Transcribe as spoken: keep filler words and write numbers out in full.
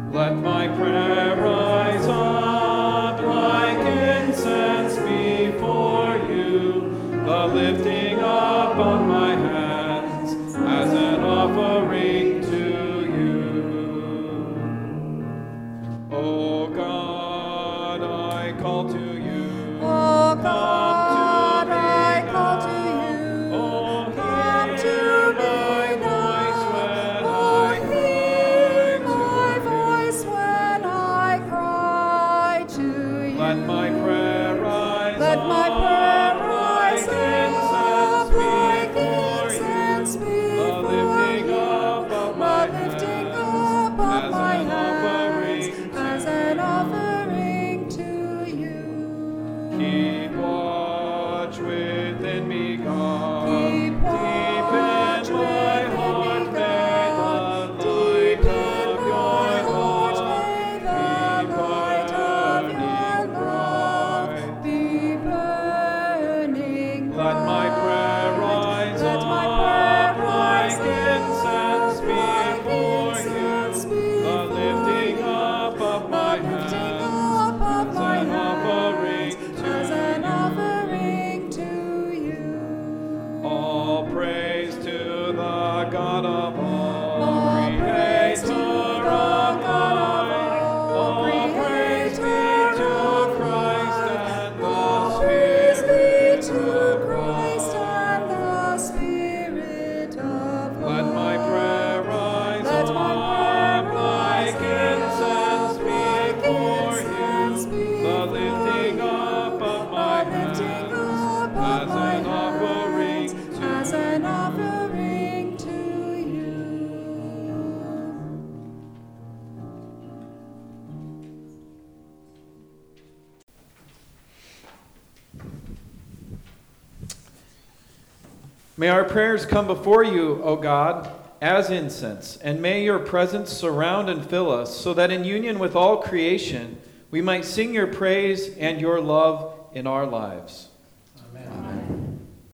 Let my prayer rise up like incense before you, the lifting up of my hands as an offering to you. O God, I call to you. O God, I call to you. Oh, Come to me now. Oh, hear my voice when I cry to you. let my prayer rise Let my up prayer rise like up like incense incense before you, the before lifting you. up of The my lifting hands up of as my an offering hands to as an offering to you. Keep watch within me, God. Keep Deep watch in my within heart, me, may God. the Deep light in of my your heart, love may the be light of your burning love bright. be burning Let my prayer bright. rise Let my up prayer like rise incense up like before incense you, the before lifting you. up of The my lifting hands up of as my an offering hands to as an you. offering to you. All praise to the God of all, All praise to Creator the of God light. of all, All praise be Creator to of Christ light. and All the praise be Spirit to of Christ and God. the Spirit of Let my prayer rise Let my prayer up rise like incense up like before incense you, the before lifting you. up of my The lifting hands up of as my an offering hands to as an you. offering to you. May our prayers come before you, O God, as incense, and may your presence surround and fill us, so that in union with all creation we might sing your praise and your love in our lives.